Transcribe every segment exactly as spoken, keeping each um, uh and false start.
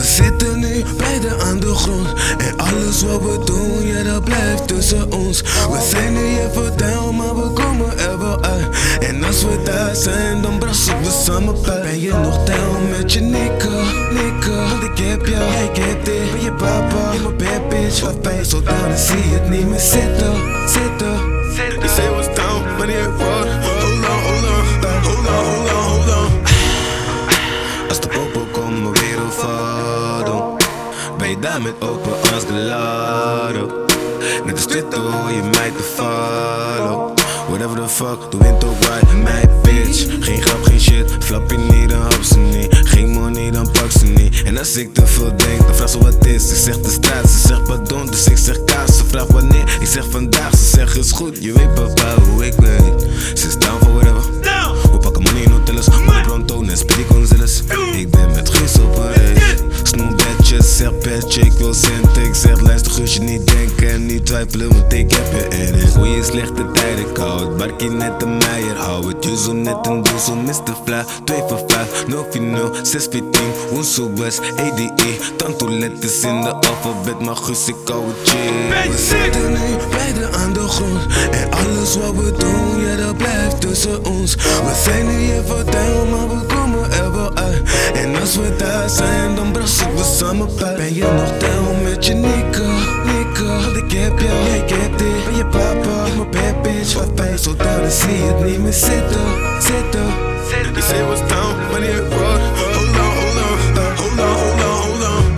We zitten nu beide aan de grond. En alles wat we doen, ja dat blijft tussen ons. We zijn nu even down, maar we komen er wel uit. En als we daar zijn, dan brassen we samen bij. Ben je nog down met je Nico, Nico? Want ik heb jou, jij kent dit. Ben je papa, je mijn bad bitch. Wat ben je zo down, dan zie je het niet meer zitten, zitten. Je zei was down, maar niet wat. Hold on, hold on, hold on, hold on, hold on. Als de popo komt, mijn wereld valt om. Ben je daar met open arms geladen? Net als Twitter hoor je mij te follow. Whatever the fuck, de wind ook waait, mijn bitch. Geen grap, geen shit, flap je niet, dan hap ze niet. Geen money, dan pak ze niet. En als ik te veel denk, dan vraag ze wat is. Ik zeg de straat, ze zegt pardon, dus ik zeg kaas. Ze vraagt wanneer, ik zeg vandaag. Ze zegt is goed, je weet papa hoe ik weet. Ze is down for whatever. We pakken money in hotels, money pronto, net Speedy Gonzales. Ik ben met Guus op een race. Snoep bedjes, zeg petje, ik wil centen. Ik zeg luister Guus, je niet denken en niet twijfelen, want ik heb je in het. Goeie slechte tijden, koud, barkie net een meijer. Hou het je zo net een doel, zo mister Fly. Twee voor vijf, nul vier nul, zes vier tien. Woensel West, A D E. Tanto letters in de alfabet, maar Guus, ik hou het chill. We zitten nu beide aan de grond. En alles wat we doen, ja dat blijft tussen ons. We zijn nu even down, maar we komen er wel uit. En als we daar zijn, dan brassen we samen bij. Ben je nog down met je Nico, Nico? Want ik heb jou, jij kent dit. Ben je papa, mijn bad bitch. Wat ben je zo down, dan zie je het niet meer zitten, zitten. Je zei was down, maar niet wat. Hold on, hold on, hold on, hold on, hold on.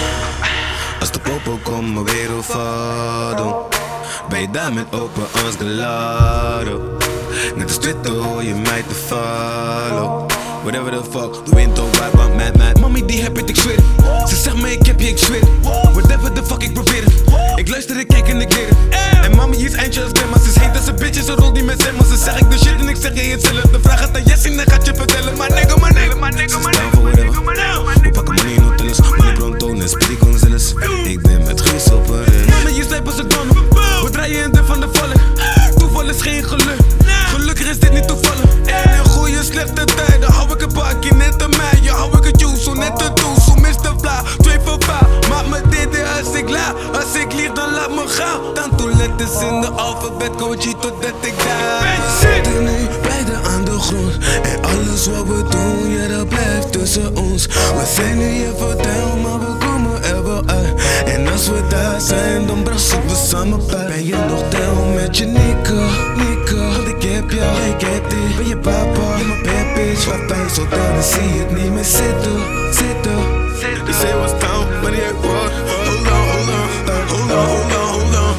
Als de popo komt, mijn wereld valt om. Ben je daar met open arms geladen? Net als Twitter hoor je mij te follow. Whatever the fuck, de wind ook waait, want mad, mad. Mami die heb het, ik zweer het. Ze zegt me ik heb je, ik zweer het. Whatever the fuck, ik probeer het. Ik luister, ik kijk en ik leer het. En mami is eindje als grandma. Ze is heet als een bitch, ze rolt niet met zemmen. Ze zeg ik de shit en ik zeg je hetzelfde. Vraag het aan Jessie en dan gaat je vertellen. Maar nigga, maar nigga, maar nigga, maar nigga. We pakken money in hotels, money pronto, net Speedy Gonzales. Ik ben met Guus op een race. Mami, je slijpt als een donner. We draaien in de van de vallen. Toeval is geen geluk. Gelukkig is dit niet toevallig. En in goede slechte tijden hou ik een bakje net een meisje. Hou ik het juice, zo net een doel, zo mister Fly. Twee voor vijf, maak me dit als ik laat. Als ik lieg dan laat me gaan. Tanto letters in de alfabet, coach totdat ik daar. We zitten nu beide aan de grond. En alles wat we doen, ja dat blijft tussen ons. We zijn nu even down, maar we komen er wel uit. En als we daar zijn, dan brassen we samen bij. Ben je nog down met je Nico, Nico? Want ik heb jou, jij kent dit. Ben je papa, je mijn bad bitch. Wat ben je zo down, dan zie je het niet meer zitten, zitten. Je zei was down, maar niet wat. Hold on, hold on, hold on, hold on, hold on.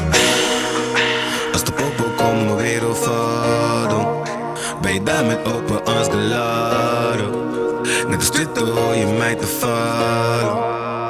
Als de popo komt, mijn wereld valt om. Ben je daar met open arms geladen? Net als Twitter hoor je mij te follow.